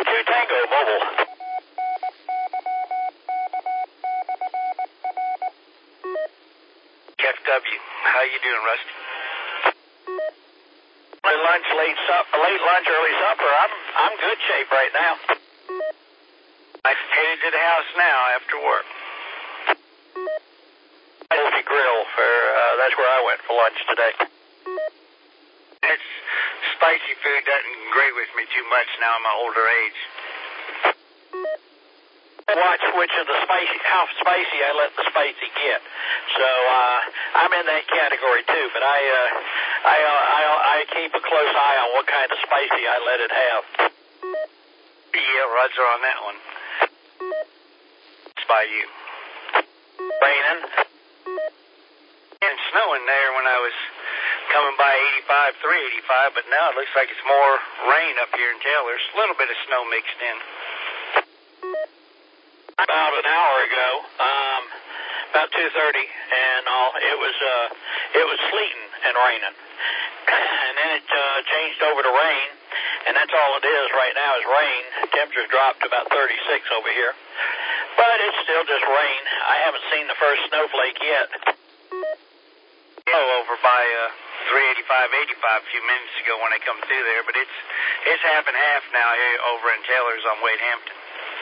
2 Tango Mobile. FW, how you doing, Rusty? Late lunch, early supper. I'm good shape right now. I'm headed to the house now after work. Wolfie Grill, that's where I went for lunch today. It's spicy food doesn't agree with me too much now in my older age. Watch which of the how spicy I let the spicy get. So I'm in that category too, but I keep a close eye on what kind of spicy I let it have. Yeah, Roger on that one. It's by you. Raining? And snowing there when I was coming by 385, but now it looks like it's more rain up here in Taylor. There's a little bit of snow mixed in. About an hour ago, about 2:30, and it was sleeting and raining, and then it changed over to rain, and that's all it is right now is rain. Temperatures dropped to about 36 over here, but it's still just rain. I haven't seen the first snowflake yet. Over by 385, 85 a few minutes ago when I come through there, but it's half and half now here over in Taylor's on Wade Hampton.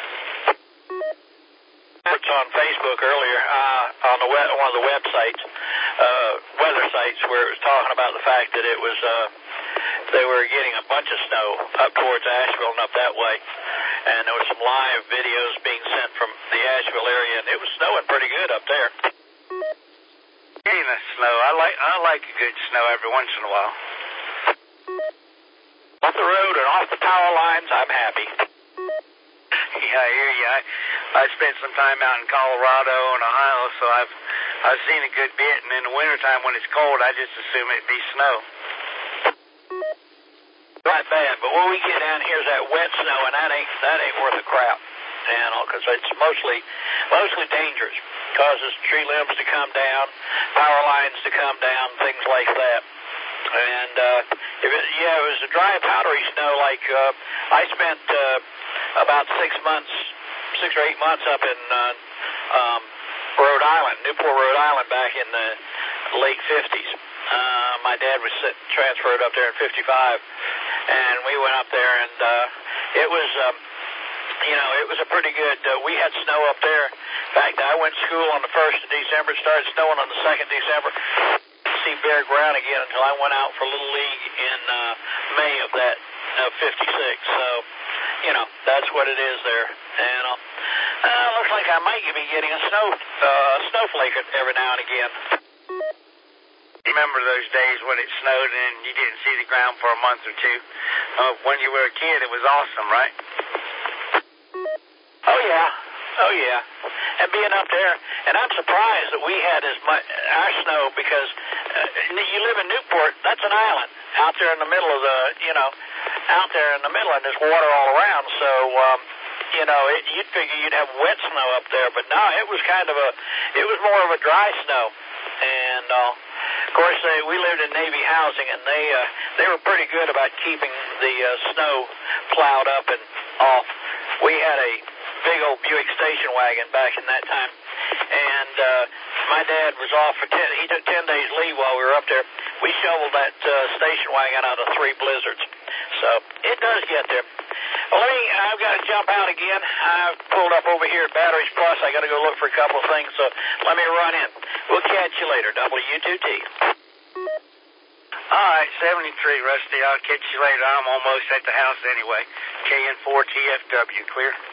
It's on Facebook earlier on one of the websites, weather sites, where it was talking about the fact that it was they were getting a bunch of snow up towards Asheville and up that way, and there was some live videos being sent from the Asheville area, and it was snowing pretty good up there. Getting the snow, I like a good snow every once in a while. Off the road and off the power lines, I'm happy. Yeah, I hear you. I spent some time out in Colorado and Ohio, so I've seen a good bit. And in the wintertime when it's cold, I just assume it'd be snow. Right bad, but what we get down here is that wet snow, and that ain't worth a crap, because it's mostly dangerous. Causes tree limbs to come down, power lines to come down, things like that. And it was a dry, powdery snow. Like I spent about 6 or 8 months up in Rhode Island, Newport, Rhode Island, back in the late 50s. My dad was transferred up there in 55, and we went up there, and it was a pretty good. We had snow up there. In fact, I went to school on the 1st of December. It started snowing on the 2nd of December. See bare ground again until I went out for Little League in May of that 56. So, that's what it is there. And looks like I might be getting a snowflake every now and again. Remember those days when it snowed and you didn't see the ground for a month or two? When you were a kid, it was awesome, right? Oh yeah. And being up there, and I'm surprised that we had as much our snow, because you live in Newport. That's an island out there in the middle of and there's water all around. So you'd figure you'd have wet snow up there, but no, it was more of a dry snow. And of course, we lived in Navy housing, and they were pretty good about keeping the snow plowed up and off. We had a big old Buick station wagon back in that time, and my dad was off for he took 10 days leave while we were up there. We shoveled that station wagon out of 3 blizzards, so it does get there. Well, I've got to jump out again. I've pulled up over here at Batteries Plus. I got to go look for a couple of things, so let me run in. We'll catch you later. W2T. All right, 73, Rusty. I'll catch you later. I'm almost at the house anyway. KN4TFW, clear?